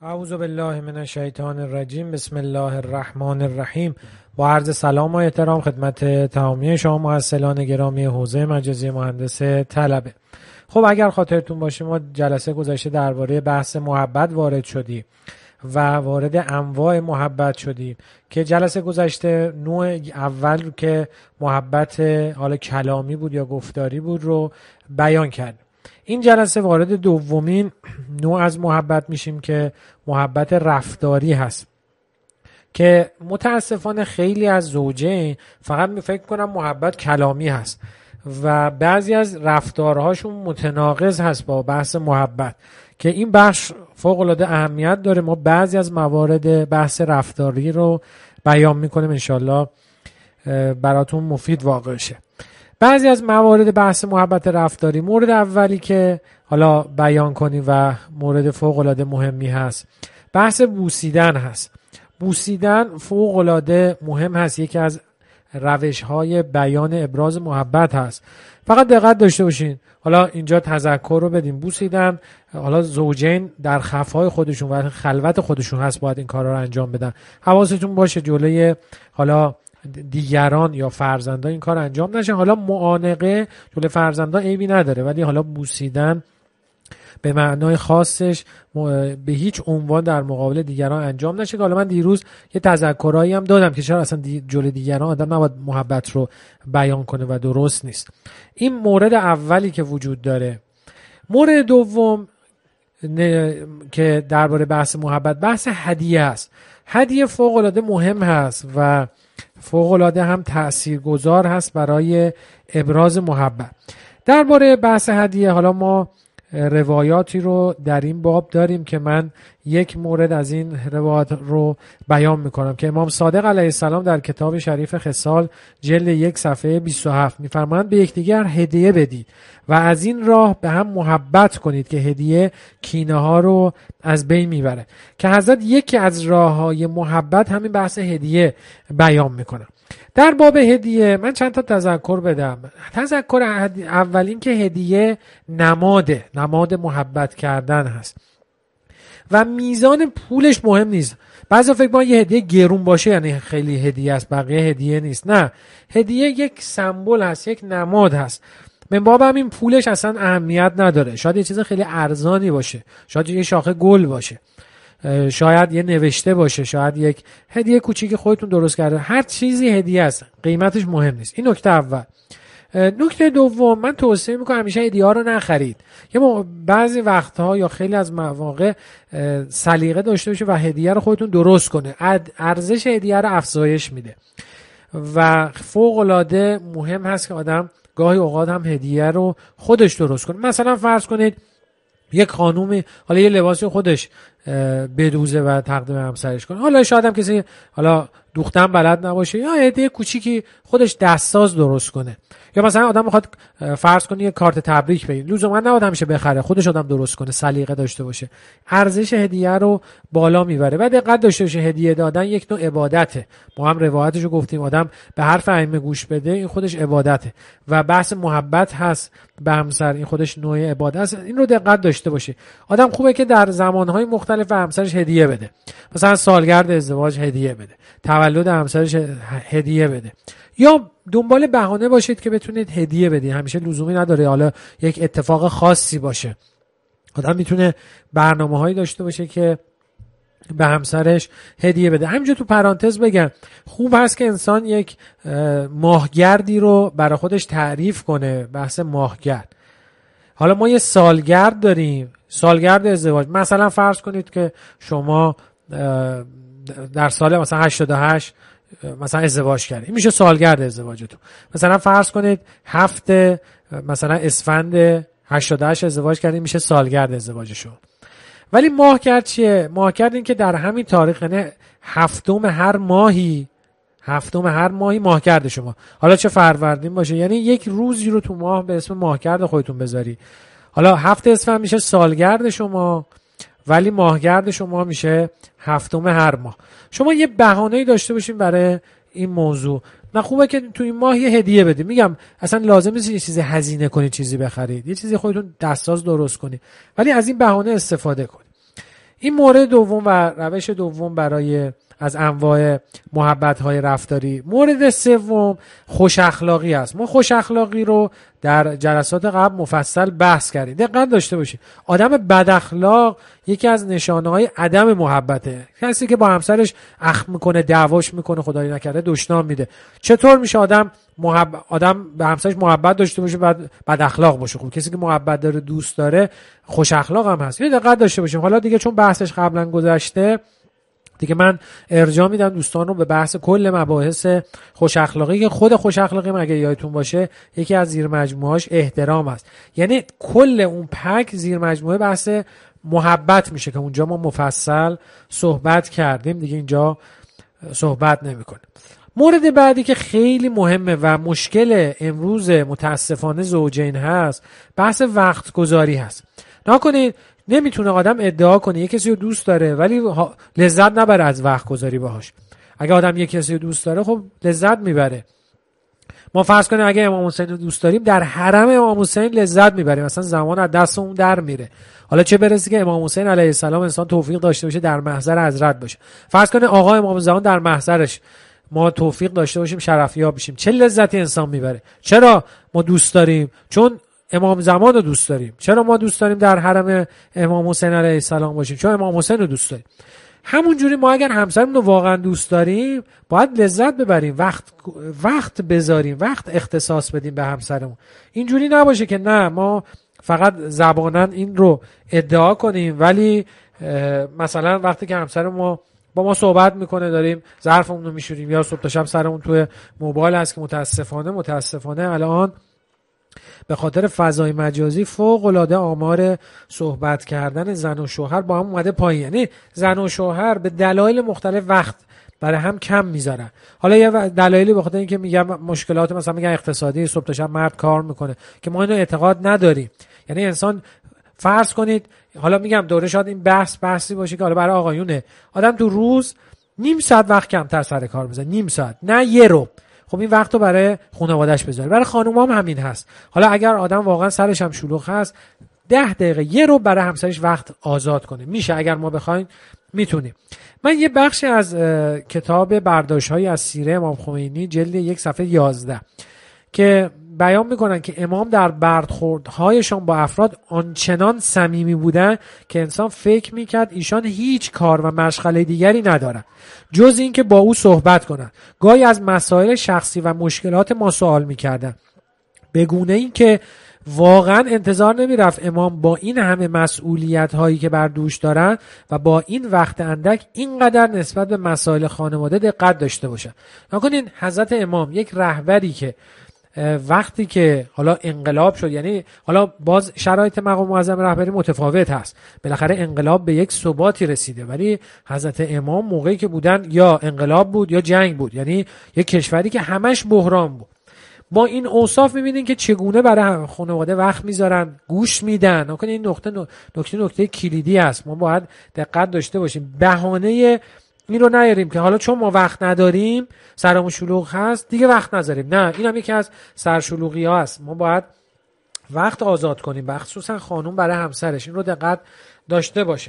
اعوذ بالله من الشیطان الرجیم. بسم الله الرحمن الرحیم. با عرض سلام و احترام خدمت تمامی شما محصلان گرامی حوزه مجازی مهندس طلبه. خب اگر خاطرتون باشه ما جلسه گذشته درباره بحث محبت وارد شدیم و وارد انواع محبت شدیم که جلسه گذشته نوع اول که محبت حالا کلامی بود یا گفتاری بود رو بیان کردیم. این جلسه وارد دومین نوع از محبت میشیم که محبت رفتاری هست که متاسفانه خیلی از زوجین فقط فکر کنم محبت کلامی هست و بعضی از رفتارهاشون متناقض هست با بحث محبت که این بخش فوق العاده اهمیت داره. ما بعضی از موارد بحث رفتاری رو بیان میکنیم، انشالله براتون مفید واقع شه. بعضی از موارد بحث محبت رفتاری، مورد اولی که حالا بیان کنیم و مورد فوق العاده مهمی هست بحث بوسیدن هست. بوسیدن فوق العاده مهم هست، یکی از روش های بیان ابراز محبت هست. فقط دقت داشته باشین، حالا اینجا تذکر رو بدیم، بوسیدن حالا زوجین در خفای خودشون و خلوت خودشون هست باید این کارا رو انجام بدن. حواستون باشه جلوی حالا دیگران یا فرزندان این کار انجام نشه. حالا معانقه جلوی فرزندان عیبی نداره، ولی حالا بوسیدن به معنای خاصش به هیچ عنوان در مقابل دیگران انجام نشه. که حالا من دیروز یه تذکرایی هم دادم که چرا اصلا جلوی دیگران آدم نباید محبت رو بیان کنه و درست نیست. این مورد اولی که وجود داره. مورد دوم که درباره بحث محبت بحث هدیه است. هدیه فوق العاده مهم هست و فوق العاده هم تاثیرگذار هست برای ابراز محبت. درباره بحث هدیه حالا ما روایاتی رو در این باب داریم که من یک مورد از این روایات رو بیان میکنم که امام صادق علیه السلام در کتاب شریف خصال جلد 1 صفحه 27 میفرمایند به یکدیگر هدیه بدید و از این راه به هم محبت کنید که هدیه کینه ها رو از بین میبره. که حضرت یکی از راه های محبت همین بحث هدیه بیان میکنم. در باب هدیه من چند تا تذکر بدم. تذکر اولین که هدیه نماد محبت کردن هست و میزان پولش مهم نیست. بعضی فکر می‌کنن یه هدیه گرون باشه یعنی خیلی هدیه است، بقیه هدیه نیست. نه، هدیه یک سمبل هست، یک نماد هست. من باب همین پولش اصلا اهمیت نداره. شاید یه چیز خیلی ارزانی باشه، شاید یه شاخه گل باشه، شاید یه نوشته باشه، شاید یک هدیه کوچیک خودتون درست کرده. هر چیزی هدیه است، قیمتش مهم نیست. این نکته اول. نکته دوم، من توصیه میکنم همیشه هدیه ها رو نخرید. بعضی وقتها یا خیلی از مواقع سلیقه داشته باشه و هدیه رو خودتون درست کنه. ارزش هدیه رو افزایش میده و فوق العاده مهم هست که آدم گاهی اوقات هم هدیه رو خودش درست کنه. مثلا فرض کنید یک خانومی حالا یه لباسی خودش بدوزه و تقدیم همسرش کنه. حالا شاید هم کسی حالا دوختن بلد نباشه یا هدیه کوچیکی خودش دستساز درست کنه. یا مثلا آدم میخواد فرض کنه یه کارت تبریک بگیره، لزوما نباید همیشه بخره، خودش آدم درست کنه، سلیقه داشته باشه. ارزش هدیه رو بالا میبره. و دقت داشته باشه هدیه دادن یک نوع عبادته. ما هم روایتشو گفتیم، آدم به حرف ائمه گوش بده این خودش عبادته و بحث محبت هست به همسر، این خودش نوع عبادت است. این رو دقت داشته باشه. آدم خوبه که در زمانهای مختلف به همسرش هدیه بده. مثلا سالگرد ازدواج هدیه بده، تولد همسرش هدیه بده، یا دنبال بهانه باشید که بتونید هدیه بدید. همیشه لزومی نداره حالا یک اتفاق خاصی باشه. آدم میتونه برنامه‌هایی داشته باشه که به همسرش هدیه بده. همینجا تو پرانتز بگم خوب هست که انسان یک ماهگردی رو برای خودش تعریف کنه. بحث ماهگرد، حالا ما یه سالگرد داریم، سالگرد ازدواج. مثلا فرض کنید که شما در سال مثلا 88 مثلا ازدواج کردید، این میشه سالگرد ازدواجتون. مثلا فرض کنید مثلا اسفند 88 ازدواج کردید، میشه سالگرد ازدواجشون. ولی ماهگرد چیه؟ ماهگرد این که در همین تاریخ، یعنی هفتم هر ماهی ماهگرد شما. حالا چه فروردین باشه، یعنی یک روزی رو تو ماه به اسم ماهگرد خودتون بذاری. حالا 7 اسفند میشه سالگرد شما، ولی ماهگرد شما میشه هفتم هر ماه. شما یه بهانه‌ای داشته باشین برای این موضوع. نه خوبه که تو این ماه یه هدیه بدید. میگم اصلا لازم نیست یه چیزی هزینه کنید، چیزی بخرید، یه چیزی خودتون دستساز درست کنید، ولی از این بهانه استفاده کنید. این مورد دوم و روش دوم برای از انواع محبت‌های رفتاری. مورد سوم خوش اخلاقی است. ما خوش اخلاقی رو در جلسات قبل مفصل بحث کردیم. دقت داشته باشید. آدم بد اخلاق یکی از نشانه‌های عدم محبته. کسی که با همسرش اخم میکنه، دعواش میکنه، خدای نکرده دشنام میده. چطور میشه آدم به همسرش محبت داشته باشه بعد بد اخلاق باشه؟ خب کسی که محبت داره، دوست داره، خوش اخلاق هم هست. دقت داشته باشیم. حالا دیگه چون بحثش قبلا گذشته، دیگه من ارجاع میدم دوستان رو به بحث کل مباحث خوش اخلاقی که خود خوش اخلاقی مگه یادتون باشه یکی از زیر مجموعهاش احترام است. یعنی کل اون پک زیر مجموعه بحث محبت میشه که اونجا ما مفصل صحبت کردیم، دیگه اینجا صحبت نمیکنیم. مورد بعدی که خیلی مهمه و مشکل امروز متاسفانه زوجین هست، بحث وقت گذاری هست. نکنید نمیتونه آدم ادعا کنه یک کسی رو دوست داره ولی لذت نبره از وقت گذاری باهاش. اگه آدم یک کسی رو دوست داره خب لذت میبره. ما فرض کنیم اگه امام حسین رو دوست داریم در حرم امام حسین لذت میبریم، مثلا زمان از دست اون در میره. حالا چه برسه که امام حسین علیه السلام انسان توفیق داشته باشه در محضر حضرت باشه. فرض کنیم آقا امام زمان در محضرش ما توفیق داشته باشیم شرفیاب بشیم، چه لذتی انسان میبره. چرا ما دوست داریم؟ چون امام زمان رو دوست داریم. چرا ما دوست داریم در حرم امام حسین علیه السلام باشیم؟ چون امام حسین رو دوست داریم. همون جوری ما اگر همسرمون رو واقعا دوست داریم باید لذت ببریم، وقت بذاریم، وقت اختصاص بدیم به همسرمون. اینجوری نباشه که نه ما فقط زباناً این رو ادعا کنیم ولی مثلا وقتی که همسرمون با ما صحبت میکنه داریم ظرفمون رو میشوریم یا صبح تا شب سرمون توی موبایل هست که متاسفانه الان به خاطر فضای مجازی فوق العاده آمار صحبت کردن زن و شوهر با هم اومده پایین. یعنی زن و شوهر به دلایل مختلف وقت برای هم کم میذارن. حالا یه دلایلی به خاطر اینکه میگم مشکلات مثلا میگن اقتصادی، صبح تا شب مرد کار میکنه که ما اینو اعتقاد نداریم. یعنی انسان فرض کنید، حالا میگم دوره شاید این بحثی باشه که حالا برای آقایونه، آدم تو روز نیم ساعت وقت کمتر سر کار بزنه، نیم ساعت نه یه رو، خب این وقت رو برای خانواده‌اش بذاره. برای خانوما هم همین هست. حالا اگر آدم واقعا سرش هم شلوغ هست 10 دقیقه یه رو برای همسرش وقت آزاد کنه. میشه اگر ما بخوایم میتونیم. من یه بخشی از کتاب برداشت‌هایی از سیره امام خمینی جلد 1 صفحه 11 که بیان میکنن که امام در برخوردهایشان با افراد آنچنان صمیمی بودن که انسان فکر میکرد ایشان هیچ کار و مشغله دیگری ندارن جز این که با او صحبت کنند. گاهی از مسائل شخصی و مشکلات ما سوال میکردن، به گونه این که واقعا انتظار نمیرفت امام با این همه مسئولیت هایی که بر دوش دارن و با این وقت اندک اینقدر نسبت به مسائل خانواده دقت داشته باشن. نکنین حضرت امام یک رهبری که وقتی که حالا انقلاب شد، یعنی حالا باز شرایط مقام معظم رهبری متفاوت هست، بالاخره انقلاب به یک ثباتی رسیده، ولی حضرت امام موقعی که بودن یا انقلاب بود یا جنگ بود، یعنی یک کشوری که همش بحران بود. با این اوصاف میبینین که چگونه برای خانواده وقت میذارن، گوش میدن. نکنه این نکته کلیدی است. ما باید دقت داشته باشیم، بهانه این رو نیاریم که حالا چون ما وقت نداریم، سرمون شلوغ هست دیگه وقت نذاریم. نه، این هم یکی از سرشلوغی ها است. ما باید وقت آزاد کنیم، خصوصا خانوم برای همسرش. این رو دقت داشته باشه.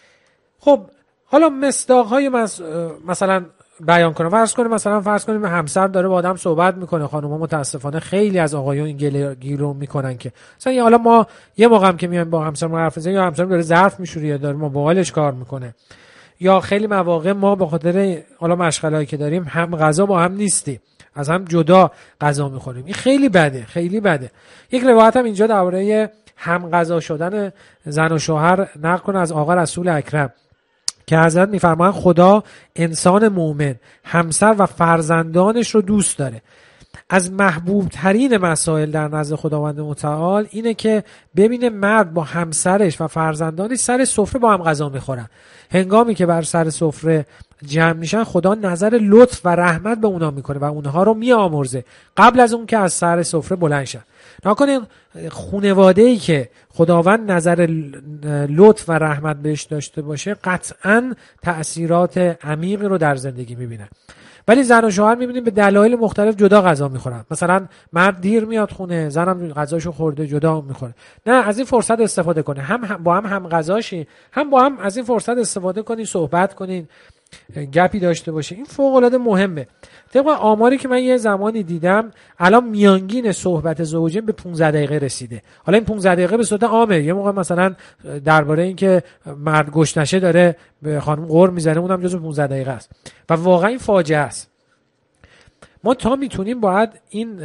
خب حالا مصداق های مثلا بیان کنم. فرض کنیم همسر داره با آدم صحبت میکنه. خانوما متاسفانه خیلی از آقایون این گیرو میکنن که مثلا حالا ما یه موقع هم که میایم با همسرمون حرف بزنیم، یا همسرمون داره ظرف میشوره یا داره موبایلش کار میکنه، یا خیلی مواقع ما به خاطر حالا مشغله‌ای که داریم هم غذا با هم نیستیم، از هم جدا غذا میخوریم. این خیلی بده. یک روایت هم اینجا درباره هم غذا شدن زن و شوهر نقل کنه از آقا رسول اکرم که حضرت میفرمایند خدا انسان مومن همسر و فرزندانش رو دوست داره. از محبوب ترین مسائل در نزد خداوند متعال اینه که ببینه مرد با همسرش و فرزندانش سر سفره با هم غذا میخورن. هنگامی که بر سر سفره جمع میشن خدا نظر لطف و رحمت به اونا میکنه و اونها رو میآمرزه قبل از اون که از سر سفره بلند شن. نکنین خانواده‌ای که خداوند نظر لطف و رحمت بهش داشته باشه قطعاً تأثیرات عمیقی رو در زندگی میبینن. ولی زن و شوهر می‌بینیم به دلایل مختلف جدا غذا می‌خورن. مثلا مرد دیر میاد خونه، زنم غذاشو خورده جدا می‌خوره. نه، از این فرصت استفاده کنه، هم با هم غذاشی، هم با هم از این فرصت استفاده کنین، صحبت کنین، گپی داشته باشه. این فوق العاده مهمه. طبق آماری که من یه زمانی دیدم، الان میانگین صحبت زوجین به 15 دقیقه رسیده. حالا این 15 دقیقه به صورت عامه، یه موقع مثلا درباره این که مرد گشنشه داره به خانم غر میزنه، اونم جزو 15 دقیقه است و واقعا این فاجعه است. ما تا میتونیم باید این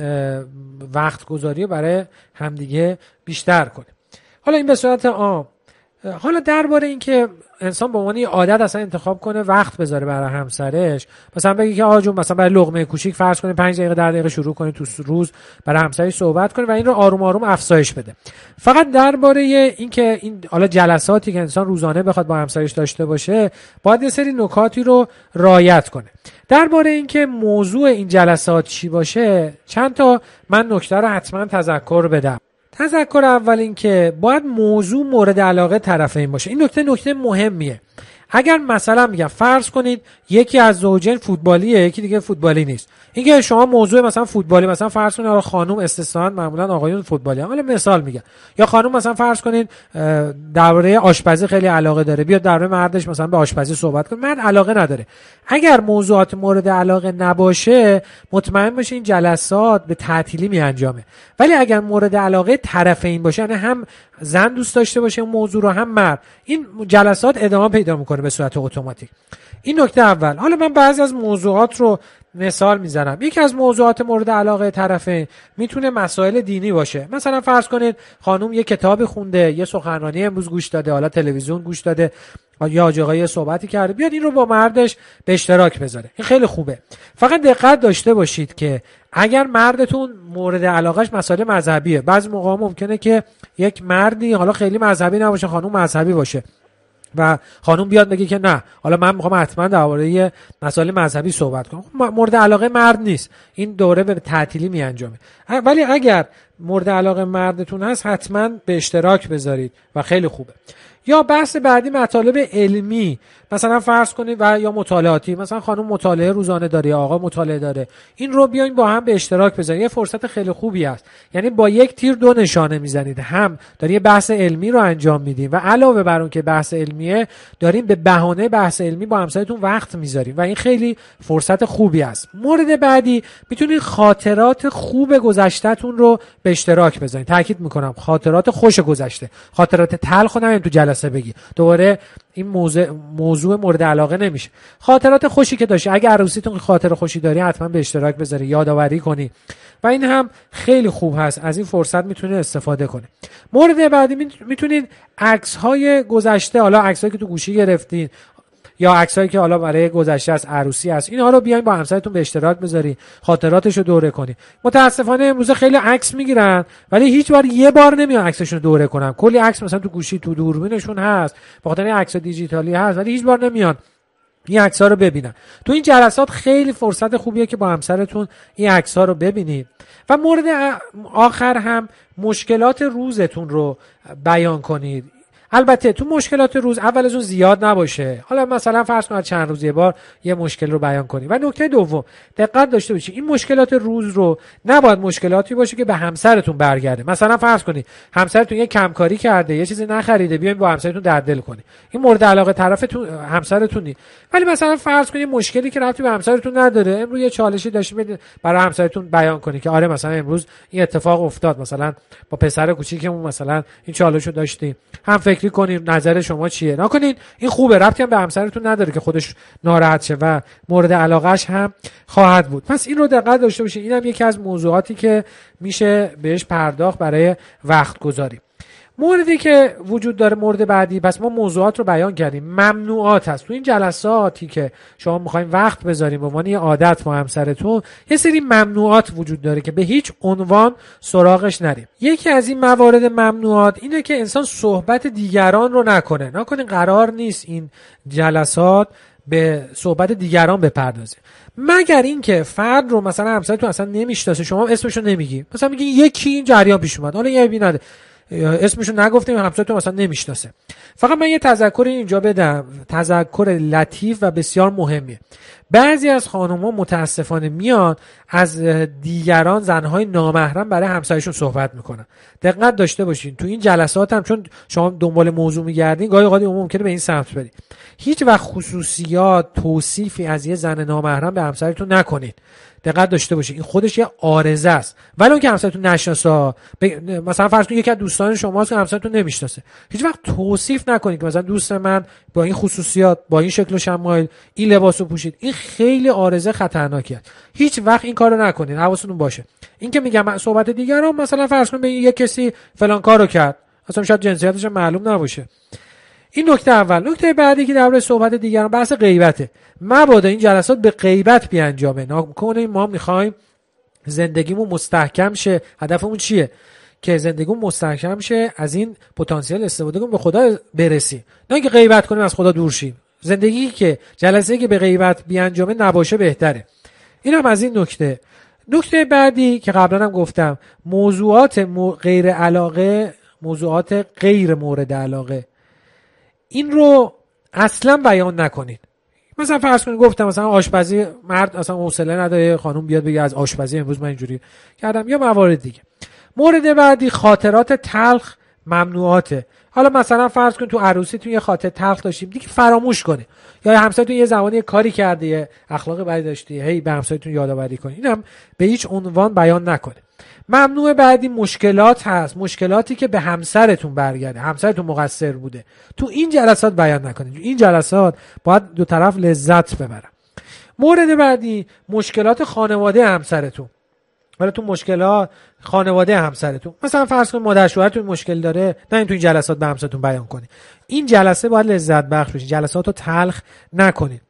وقت گذاری برای همدیگه بیشتر کنیم. حالا این به صورت عام. حالا درباره این که انسان به عنوان یه عادت اصلا انتخاب کنه وقت بذاره برای همسرش، مثلا بگی که آقا جون مثلا برای لقمه کوچیک فرض کنه 5 دقیقه 10 دقیقه شروع کنه تو روز برای همسرش صحبت کنه و این رو آروم آروم افزایش بده. فقط درباره این که این حالا جلساتی که انسان روزانه بخواد با همسرش داشته باشه، باید یه سری نکاتی رو رعایت کنه. درباره این که موضوع این جلسات چی باشه، چند تا من نکته رو حتما تذکر بدم. تذکر اول این که باید موضوع مورد علاقه طرفین باشه. این نکته مهمیه. اگر مثلا میگم فرض کنید یکی از زوجین فوتبالیه، یکی دیگه فوتبالی نیست، اینکه شما موضوع مثلا فوتبالی، مثلا فرض کنید آقا خانم استثنا معمولا آقایون فوتبالی، حالا مثال میگم، یا خانم مثلا فرض کنید درباره آشپزی خیلی علاقه داره، بیاد درباره مردش مثلا به آشپزی صحبت کنه، مرد علاقه نداره. اگر موضوعات مورد علاقه نباشه، مطمئن باشین این جلسات به تعطیلی می انجامه. ولی اگر مورد علاقه طرفین باشه، یعنی هم زن دوست داشته باشه اون موضوع رو هم مرد، این جلسات ادامه پیدا میکنه به صورت اتوماتیک. این نکته اول. حالا من بعضی از موضوعات رو مثال میزنم. یکی از موضوعات مورد علاقه طرفین میتونه مسائل دینی باشه. مثلا فرض کنید خانم یه کتابی خونده، یه سخنرانی امروز گوش داده، حالا تلویزیون گوش داده، یا آقای صحبتی کرده، بیاد این رو با مردش به اشتراک بذاره. این خیلی خوبه. فقط دقت داشته باشید که اگر مردتون مورد علاقهش مسائل مذهبیه، بعضی موقع ممکنه که یک مردی حالا خیلی مذهبی نباشه، خانم مذهبی باشه و خانم بیاد بگه که نه، حالا من میخوام حتما درباره مسائل مذهبی صحبت کنم، مورد علاقه مرد نیست، این دوره به تعطیلی می انجامه. ولی اگر مورد علاقه مردتون هست، حتما به اشتراک بذارید و خیلی خوبه. یا بحث بعدی مطالب علمی، مثلا فرض کنید، و یا مطالعاتی، مثلا خانم مطالعه روزانه داره، آقا مطالعه داره، این رو بیاین با هم به اشتراک بذارید. یه فرصت خیلی خوبی است. یعنی با یک تیر دو نشانه میزنید، هم دارین یه بحث علمی رو انجام میدین و علاوه بر اون که بحث علمیه، دارین به بهانه بحث علمی با همسرتون وقت میذارین و این خیلی فرصت خوبی است. مورد بعدی میتونید خاطرات خوب گذشته‌تون رو به اشتراک بذارین. تاکید میکنم خاطرات خوش گذشته، خاطرات تلخ رو نمیتونید تو جلسه بگی، دوباره این موضوع مورد علاقه نمیشه. خاطرات خوشی که داشتی، اگه عروسیتون خاطر خوشی داری، حتما به اشتراک بذاری، یادآوری کنی و این هم خیلی خوب هست. از این فرصت میتونید استفاده کنه. مورد بعدی میتونید عکس‌های گذشته، حالا عکسایی که تو گوشی گرفتین یا عکسایی که حالا برای گذشته از عروسی هست، اینها رو بیاین با همسرتون به اشتراک بذارین، خاطراتش رو دوره کنین. متاسفانه امروز خیلی عکس میگیرن ولی هیچ بار یه بار نمیان عکسشون رو دوره کنن. کلی عکس مثلا تو گوشی، تو دوربینشون هست، به خاطر این عکس دیجیتالی هست، ولی هیچ بار نمیان این عکس‌ها رو ببینن. تو این جلسات خیلی فرصت خوبیه که با همسرتون این عکس‌ها رو ببینید. و مورد آخر هم مشکلات روزتون رو بیان کنید. البته تو مشکلات روز اول از اون زیاد نباشه، حالا مثلا فرض کنید چند روز یه بار یه مشکل رو بیان کنید. و نکته دوم، دقت داشته باشید این مشکلات روز رو نباید مشکلاتی باشه که به همسرتون برگرده. مثلا فرض کنید همسرتون یه کمکاری کرده، یه چیزی نخریده، بیاین با همسرتون درددل کنید. این مورد علاقه طرفتون همسرتون نیست. ولی مثلا فرض کنید مشکلی که ربطی به همسرتون نداره، امروز یه چالشی داشتید، برای همسرتون بیان کنید که آره مثلا امروز این اتفاق افتاد، مثلا با پسر کوچیکمون مثلا این چالشو داشتیم، هم فکر کنید نظر شما چیه. نکنید این خوبه، ربطی هم به همسرتون نداره که خودش ناراحت شه و مورد علاقهش هم خواهد بود. پس این رو دقت داشته باشید. اینم یکی از موضوعاتی که میشه بهش پرداخت برای وقت گذاری. موردی که وجود داره، مورد بعدی، پس ما موضوعات رو بیان کردیم. ممنوعات هست. تو این جلساتی که شما میخواین وقت بذاریم به عنوان یه عادت با همسرتون، یه سری ممنوعات وجود داره که به هیچ عنوان سراغش نریم. یکی از این موارد ممنوعات اینه که انسان صحبت دیگران رو نکنه. قرار نیست این جلسات به صحبت دیگران بپردازه، مگر اینکه فرد رو مثلا همسرتون اصلا نمیشناسه، شما اسمش رو نمیگی، مثلا میگی یکی این جریان پیش اومد، حالا یه بیناده اسمشو نگفتیم، همسرتون مثلا نمیشناسه. فقط من یه تذکر اینجا بدم، تذکر لطیف و بسیار مهمیه. بعضی از خانم‌ها متاسفانه میان از دیگران، زنهای نامحرم، برای همسرشون صحبت میکنن. دقت داشته باشین تو این جلسات هم، چون شما دنبال موضوع میگردین، گاهی اوقات ممکنه به این سمت برید. هیچ وقت خصوصیات، توصیفی از یه زن نامحرم به همسرتون نکنید. دقت داشته باشید این خودش یه عارضه است. ولی اون که همسرتون نشناسه، مثلا فرض کنید یکی از دوستان شماست که همسرتون نمیشناسه، هیچ وقت توصیف نکنید که مثلا دوست من با این خصوصیات، با این شکل و شمایل، این لباسو پوشید. این خیلی عارضه خطرناکه. هیچ وقت این کارو نکنید. حواستون باشه. این که میگم صحبت دیگران، مثلا فرض کنید یک کسی فلان کارو کرد، اصلا شاید جنسیتش معلوم نباشه. این نکته اول. نکته بعدی که درباره صحبت دیگران، بحث غیبته. مبادا این جلسات به غیبت بیانجامه. نکنه ما میخوایم زندگیمون مستحکم شه. هدفمون چیه؟ که زندگیمون مستحکم شه، از این پتانسیل استفاده کنیم، به خدا برسیم، نه اینکه غیبت کنیم از خدا دور شیم. زندگی که جلسه‌ای که به غیبت بیانجامه نباشه بهتره. اینم از این نکته. نکته بعدی که قبلا هم گفتم، موضوعات غیر علاقه، موضوعات غیر مورد علاقه، این رو اصلا بیان نکنید. مثلا فرض کنید گفتم مثلا آشپزی، مرد اصلا حوصله نداره خانم بیاد بگه از آشپزی امروز من اینجوری کردم، یا موارد دیگه. مورد بعدی خاطرات تلخ ممنوعاته. حالا مثلا فرض کن تو عروسیتون یه خاطر تلخ داشتیم، دیگه فراموش کنه. یا همسایتون یه زمانی کاری کرده، یه اخلاق بدی داشتی، هی به همسایتون یادآوری کنید. اینم به هیچ عنوان بیان نکنه. ممنوع بعدی مشکلات هست، مشکلاتی که به همسرتون برگرده، همسرتون مقصر بوده، تو این جلسات بیان نکنید. این جلسات باید دو طرف لذت ببرن. مورد بعدی مشکلات خانواده همسرتون. ولی تو مشکلات خانواده همسرتون، مثلا فرض کنید مادر شوهرتون مشکل داره، نه این تو این جلسات به همسرتون بیان کنید. این جلسه باید لذت بخش بشه. جلسات رو تلخ نکنید.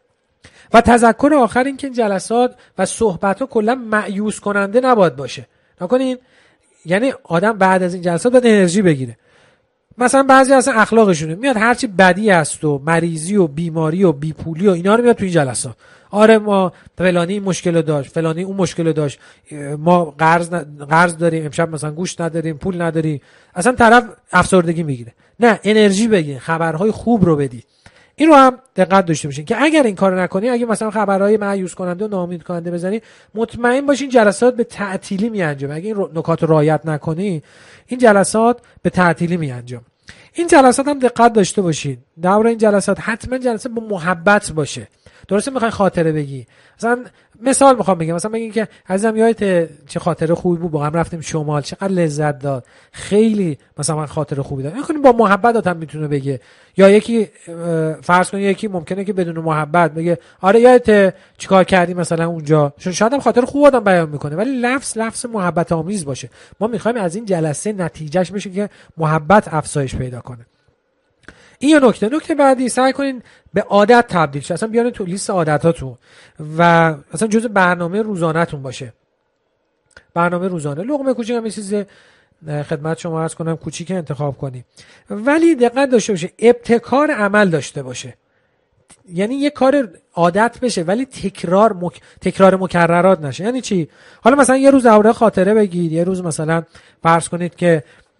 و تذکر آخر این که این جلسات و صحبت ها کلا مایوس کننده نباید باشه. نکنین یعنی آدم بعد از این جلسات باید انرژی بگیره. مثلا بعضی اصلا اخلاقشونه میاد هرچی بدی است و مریضی و بیماری و بیپولی و اینا رو میاد تو این جلسات. آره ما فلانی این مشکل داشت، فلانی اون مشکل داشت، ما قرض داریم، امشب مثلا گوشت نداریم، پول نداریم. اصلا طرف افسردگی میگیره. نه، انرژی بگیر، خبرهای خوب رو بدید. این رو هم دقت داشته باشین که اگر این کارو نکنی، اگه مثلا خبرهای مایوس کننده و ناامید کننده بزنی، مطمئن باشین جلسات به تعطیلی میانجامه. اگه این نکات رو رعایت نکنی، این جلسات به تعطیلی میانجام. این جلسات هم دقت داشته باشین. درباره این جلسات حتما جلسه با محبت باشه. درسته میخوای خاطره بگی، مثلا مثال میخوام بگم، مثلا بگین که عزیزم یادت چه خاطره خوبی بود، با هم رفتیم شمال، چقدر لذت داد، خیلی مثلا خاطره خوبی داد. میکنیم با محبت آدم میتونه بگه. یا یکی فرض کن یکی ممکنه که بدون محبت بگه آره یادت چیکار کردی مثلا اونجا، شاید هم خاطر خوب آدم بیان میکنه ولی لفظ محبت آمیز باشه. ما میخوایم از این جلسه نتیجهش بشه که محبت افزایش پیدا کنه. این یه نکته. نکته بعدی، سعی کنین به عادت تبدیل شه. اصلا بیارین تو لیست عادتاتون و اصلا جزء برنامه روزانه‌تون باشه. برنامه روزانه. لقمه کوچیک هم یه چیز خدمت شما عرض کنم کوچیک انتخاب کنی، ولی دقت داشته باشه ابتکار عمل داشته باشه. یعنی یه کار عادت بشه ولی تکرار مکررات نشه. یعنی چی؟ حالا مثلا یه روز درباره خاطره بگید، یه روز مثلا فرض کنید که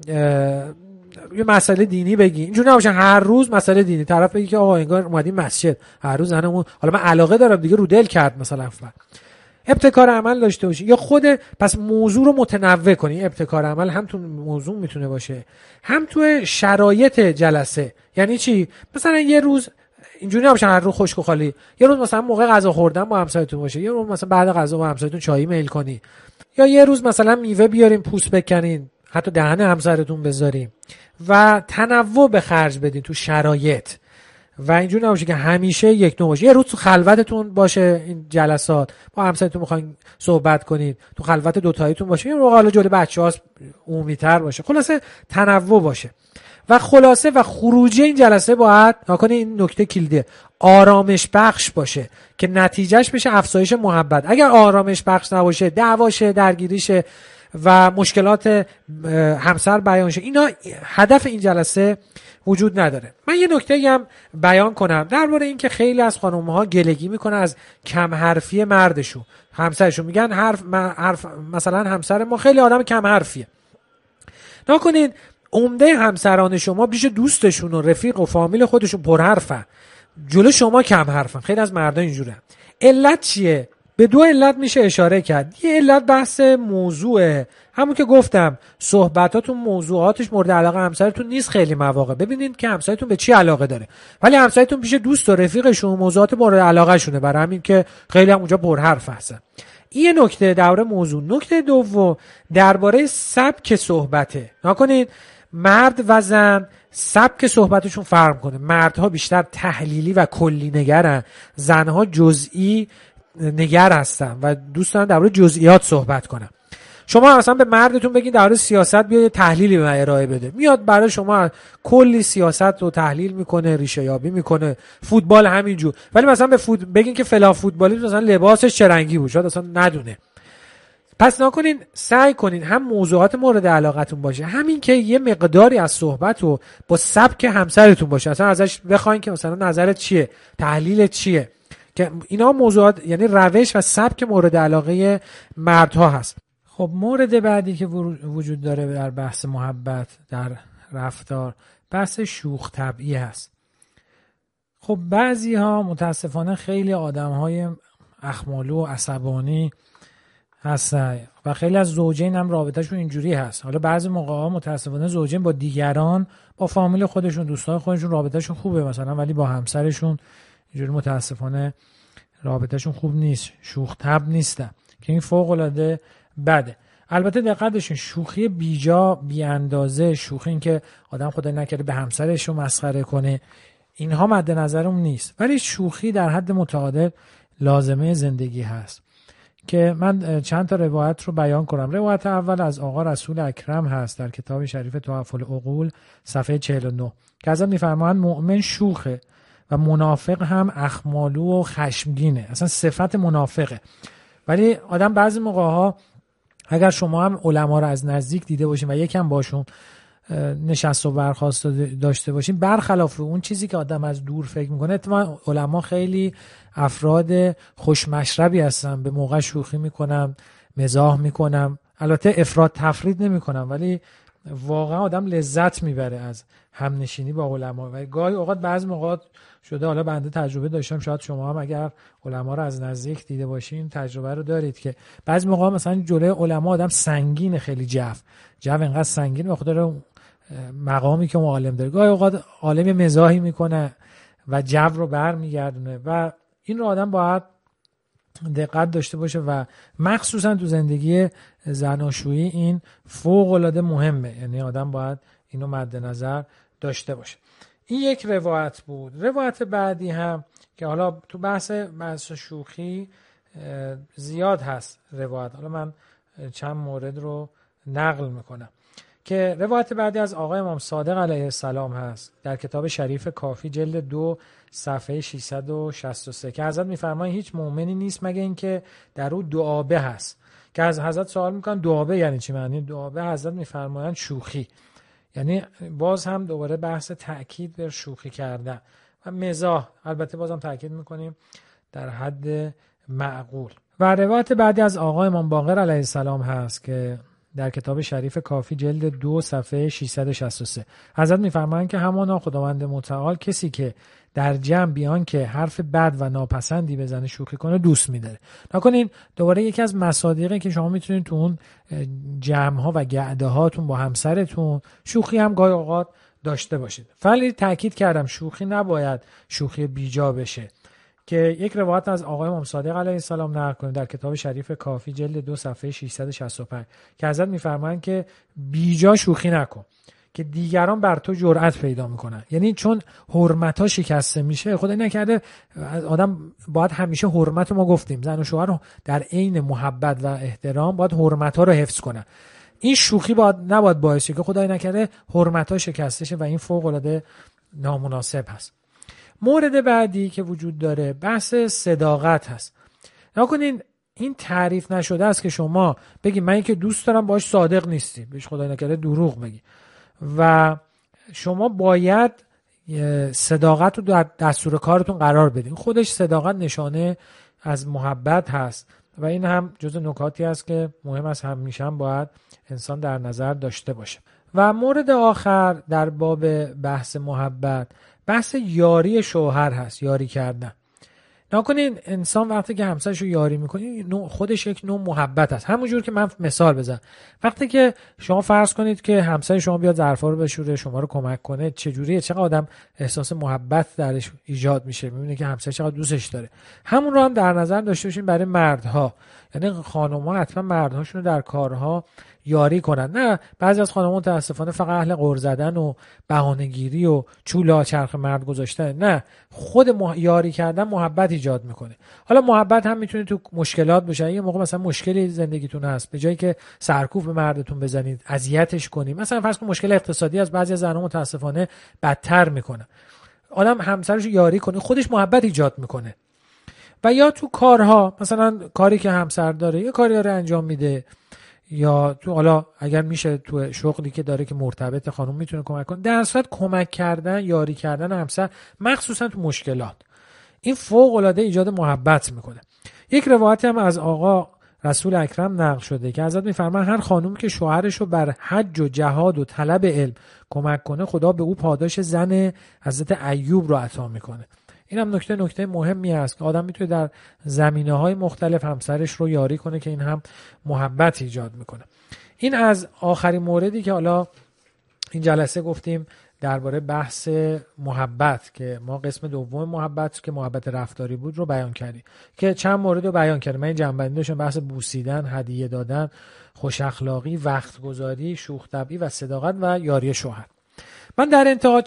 یه مسئله دینی بگی. اینجوری نباشه هر روز مسئله دینی، طرف بگی که آقا انگار اومدیم مسجد، هر روز زنمون حالا من علاقه دارم دیگه رو دل کرد مثلا. ابتکار عمل داشته باشی. یا پس موضوع رو متنوع کنی. ابتکار عمل هم تو موضوع میتونه باشه، هم تو شرایط جلسه. یعنی چی؟ مثلا یه روز اینجوری نباشه هر روز خشک و خالی. یه روز مثلا موقع غذا خوردن با همسایتون باشه، یه روز مثلا بعد غذا با همسایتون چایی میل کنی، یا یه روز مثلا میوه بیارین پوست بکنین، حتی دهن همسرتون بذاریم و تنوع به خرج بدین تو شرایط. و اینجوری نباشه که همیشه یک نوع باشه. یه روز تو خلوتتون باشه این جلسات، با همسرتون میخواین صحبت کنید، تو خلوت دوتاییتون باشه. یه حالا جلوی بچه‌هاست عمومی‌تر باشه. خلاصه تنوع باشه. و خلاصه و خروجی این جلسه باید نکنه، این نکته کلیده، آرامش بخش باشه که نتیجهش بشه افزایش محبت. اگر آرامش بخش نباشه، دعواشه، درگیریشه و مشکلات همسر بیان شه، اینا هدف این جلسه وجود نداره. من یه نکته هم بیان کنم درباره این که خیلی از خانم‌ها گلگی میکنن از کم حرفی مردشون، همسرشون. میگن حرف مثلا همسر ما خیلی آدم کم حرفیه. نکنین عمده همسران شما پیش دوستشون و رفیق و فامیل خودشون پر حرفن، جلو شما کم حرفن. خیلی از مردا اینجوره. علت چیه؟ به دو علت میشه اشاره کرد. یه علت بحث موضوعه، همون که گفتم صحبتاتون موضوعاتش مورد علاقه همسرتون نیست. خیلی مواقع ببینید که همسرتون به چی علاقه داره، ولی همسرتون پیش دوست و رفیقشون موضوعات مورد علاقه شونه، برای همین که خیلی هم اونجا پرحرف هستن. این نکته درباره موضوع. نکته دوم درباره سبک صحبته. نکنید مرد و زن سبک صحبتشون فرق کنه. مردها بیشتر تحلیلی و کلی نگرن، زنها جزئی نگر هستن و دوست دارن درباره جزئیات صحبت کنن. شما مثلا به مردتون بگین درباره سیاست بیا تحلیلی به من ارائه بده، میاد برای شما کلی سیاست رو تحلیل میکنه، ریشه یابی میکنه. فوتبال همینجور، ولی مثلا به بگین که فلان فوتبالیست مثلا لباسش چه رنگی بود، شاید اصلا ندونه. پس نکنین، سعی کنین هم موضوعات مورد علاقتون باشه، همین که یه مقداری از صحبت رو با سبک همسرتون باشه. اصلا ازش بخواین که مثلا نظرت چیه، تحلیلت چیه، که اینا موضوعات یعنی روش و سبک مورد علاقه مردها هست. خب مورد بعدی که وجود داره در بحث محبت در رفتار، بحث شوخ طبعی هست. خب بعضی ها متاسفانه خیلی آدم های اخمالو و عصبانی هستن و خیلی از زوجین هم رابطهشون اینجوری هست. حالا بعضی موقع ها متاسفانه زوجین با دیگران، با فامیل خودشون، دوستان خودشون رابطهشون خوبه مثلا، ولی با همسرشون اینجوری متاسفانه رابطهشون خوب نیست، شوخ طبع نیستن، که این فوق العاده بده. البته دقت داشتین شوخی بیجا، بی اندازه، شوخی این که آدم خدای نکرده به همسرش رو مسخره کنه، اینها مد نظرم نیست، ولی شوخی در حد متعادل لازمه زندگی هست. که من چند تا روایت رو بیان کنم. روایت اول از آقا رسول اکرم هست در کتاب شریف تحف العقول صفحه 49 که ازش میفرمایند مؤمن شوخه و منافق هم اخمالو و خشمگینه. اصلا صفت منافقه. ولی آدم بعضی موقع ها اگر شما هم علما رو از نزدیک دیده باشین و یکم باشون نشست و برخاست داشته باشین، برخلاف اون چیزی که آدم از دور فکر میکنه، اتفاقا علما خیلی افراد خوشمشربی هستن، به موقع شوخی میکنن، مزاح میکنن، البته افراط تفرید نمیکنن، ولی واقعا آدم لذت میبره از همنشینی با علما. و گاهی اوقات بعضی موقعات شده، حالا بنده تجربه داشتم، شاید شما هم اگر علما رو از نزدیک دیده باشین تجربه رو دارید که بعضی موقع مثلا جلوی علما آدم سنگین، خیلی جو انقدر سنگین به خاطر مقامی که معلم داره، گاهی اوقات عالم مزاحی میکنه و جو رو برمیگردونه و این رو آدم باید دقت داشته باشه و مخصوصا تو زندگی زناشویی این فوق العاده مهمه، یعنی آدم باید اینو مد نظر داشته باشه. این یک روایت بود. روایت بعدی هم که حالا تو بحث شوخی زیاد هست روایت، حالا من چند مورد رو نقل میکنم که روایت بعدی از آقای امام صادق علیه السلام هست در کتاب شریف کافی جلد 2 صفحه 663 که حضرت میفرمایند هیچ مؤمنی نیست مگه اینکه در او دعابه هست. که از حضرت سوال میکنن دعابه یعنی چی؟ معنی دعابه حضرت میفرمایند شوخی، یعنی باز هم دوباره بحث تأکید بر شوخی کردن و مزاح، البته بازم تأکید میکنیم در حد معقول. و روایت بعدی از آقای امام باقر علیه السلام هست که در کتاب شریف کافی جلد 2 صفحه 663 حضرت میفرمایند که همانا خداوند متعال کسی که در جمع بیان که حرف بد و ناپسندی بزنه شوخی کنه دوست می‌داره. نکنین دوباره یکی از مصادیقی که شما میتونید تو اون جمع‌ها و گعده هاتون با همسرتون شوخی هم گاهی اوقات داشته باشید. ولی تاکید کردم شوخی نباید شوخی بیجا بشه. که یک روایت از آقای امام صادق علیه السلام نقل کنیم در کتاب شریف کافی جلد 2 صفحه 665 که حضرت میفرمایند که بیجا شوخی نکن که دیگران بر تو جرأت پیدا میکنن. یعنی چون حرمت‌ها شکسته میشه، خدای نکرده آدم باید همیشه حرمت، ما گفتیم زن و شوهر رو در عین محبت و احترام باید حرمت‌ها رو حفظ کنن. این شوخی نباید باعث شه که خدای نکرده حرمت‌ها شکسته شه و این فوق‌العاده نامناسب هست. مورد بعدی که وجود داره بحث صداقت هست. نکنین این تعریف نشده است که شما بگی من که دوست دارم باش صادق نیستی، بهش خدای نکرده دروغ بگی، و شما باید صداقت رو در دستور کارتون قرار بدین. خودش صداقت نشانه از محبت هست و این هم جزو نکاتی است که مهم است همیشه هم باید انسان در نظر داشته باشه. و مورد آخر در باب بحث محبت بحث یاری شوهر هست، یاری کردن. نکنین انسان وقتی که همسرش رو یاری میکنه خودش یک نوع محبت است. همونجور که من مثال بزنم، وقتی که شما فرض کنید که همسر شما بیاد ظرفا رو بشوره، شما رو کمک کنه، چجوریه، چقدر آدم احساس محبت درش ایجاد میشه، میبینه که همسر چقدر دوستش داره. همون رو هم در نظر داشته باشین برای مردها، یعنی خانم‌ها حتما مردهاشون رو در کارها یاری کنن. نه بعضی از خانم‌ها متاسفانه فقط اهل غر زدن و بهانه‌گیری و چولا چرخ مرد گذاشتن. نه، خود یاری کردن محبت ایجاد میکنه. حالا محبت هم میتونه تو مشکلات باشه. یه موقع مثلا مشکلی زندگیتون هست، به جایی که سرکوف به مردتون بزنید، اذیتش کنید، مثلا فرض کن مشکل اقتصادی از بعضی از زن‌ها متاسفانه بدتر میکنه، آدم همسرش یاری کنه، خودش محبت ایجاد میکنه. و یا تو کارها، مثلا کاری که همسر داره یه کاری داره انجام میده، یا تو حالا اگر میشه تو شغلی که داره که مرتبط خانم میتونه کمک کنه، در صورت کمک کردن، یاری کردن همسر مخصوصا تو مشکلات، این فوق العاده ایجاد محبت میکنه. یک روایتی هم از آقا رسول اکرم نقل شده که حضرت میفرمایند هر خانومی که شوهرش رو بر حج و جهاد و طلب علم کمک کنه، خدا به او پاداش زن حضرت ایوب رو عطا میکنه. این هم نکته مهمی است که آدم میتونه در زمینه‌های مختلف همسرش رو یاری کنه که این هم محبت ایجاد میکنه. این از آخرین موردی که حالا این جلسه گفتیم درباره بحث محبت، که ما قسم دوم محبت که محبت رفتاری بود رو بیان کردیم، که چند مورد رو بیان کردیم. من این جنبندی داشتم، بحث بوسیدن، هدیه دادن، خوش اخلاقی، وقت گذاری، شوخ طبعی و صداقت و یاری شوهر. من در انتها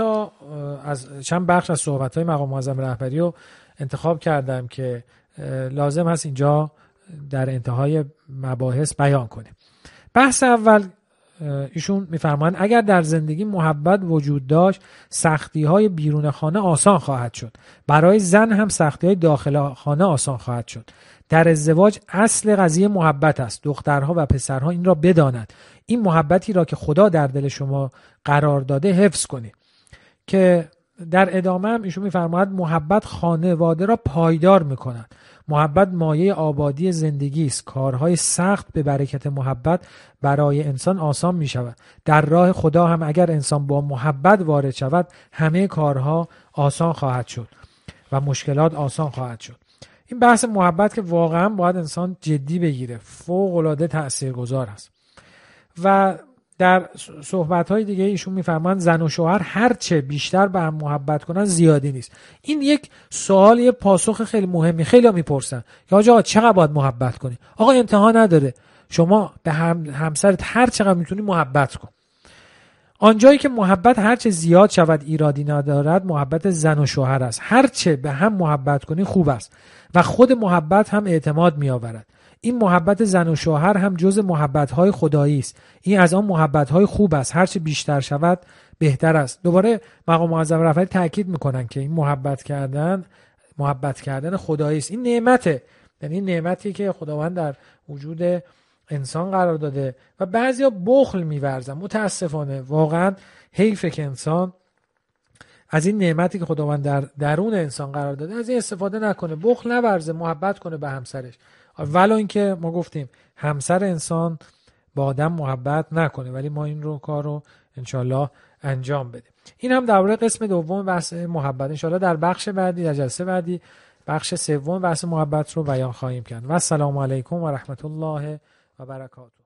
چند بخش از صحبت‌های مقام معظم رهبری رو انتخاب کردم که لازم هست اینجا در انتهای مباحث بیان کنیم. بحث اول، ایشون میفرمایند اگر در زندگی محبت وجود داشت، سختی‌های بیرون خانه آسان خواهد شد. برای زن هم سختی‌های داخل خانه آسان خواهد شد. در ازدواج اصل قضیه محبت است. دخترها و پسرها این را بدانند. این محبتی را که خدا در دل شما قرار داده حفظ کنید. که در ادامه هم ایشون میفرماید محبت خانواده را پایدار میکند. محبت مایه آبادی زندگی است. کارهای سخت به برکت محبت برای انسان آسان می شود. در راه خدا هم اگر انسان با محبت وارد شود، همه کارها آسان خواهد شد و مشکلات آسان خواهد شد. این بحث محبت که واقعا باید انسان جدی بگیره، فوق العاده تاثیرگذار است. و در صحبت‌های دیگه ایشون میفرمان زن و شوهر هرچه بیشتر به هم محبت کنن زیادی نیست. این یک سوال، یه پاسخ خیلی مهمی. خیلی‌ها میپرسن که آقا چقدر باید محبت کنی؟ آقا انتها نداره. شما به همسرت هر چقدر میتونی محبت کن. آنجایی که محبت هرچه زیاد شود ایرادی ندارد، محبت زن و شوهر است. هرچه به هم محبت کنی خوب است و خود محبت هم اعتماد میآورد. این محبت زن و شوهر هم جز محبت‌های خدایی است. این از آن محبت‌های خوب است. هرچه بیشتر شود بهتر است. دوباره مقام معظم رهبری تاکید میکنن که این محبت کردن خدایی است. این نعمته، یعنی نعمتی که خداوند در وجود انسان قرار داده و بعضیا بخل می‌ورزن. متاسفانه واقعا حیفه که انسان از این نعمتی که خداوند در درون انسان قرار داده از این استفاده نکنه، بخل نورزه، محبت کنه به همسرش. ولو اینکه ما گفتیم همسر انسان با آدم محبت نکنه، ولی ما این کار رو انشالله انجام بدیم. این هم درباره قسم دوم بحث محبت. انشالله در بخش بعدی، در جلسه بعدی، بخش سوم بحث محبت رو بیان خواهیم کرد. و السلام علیکم و رحمت الله و برکاته.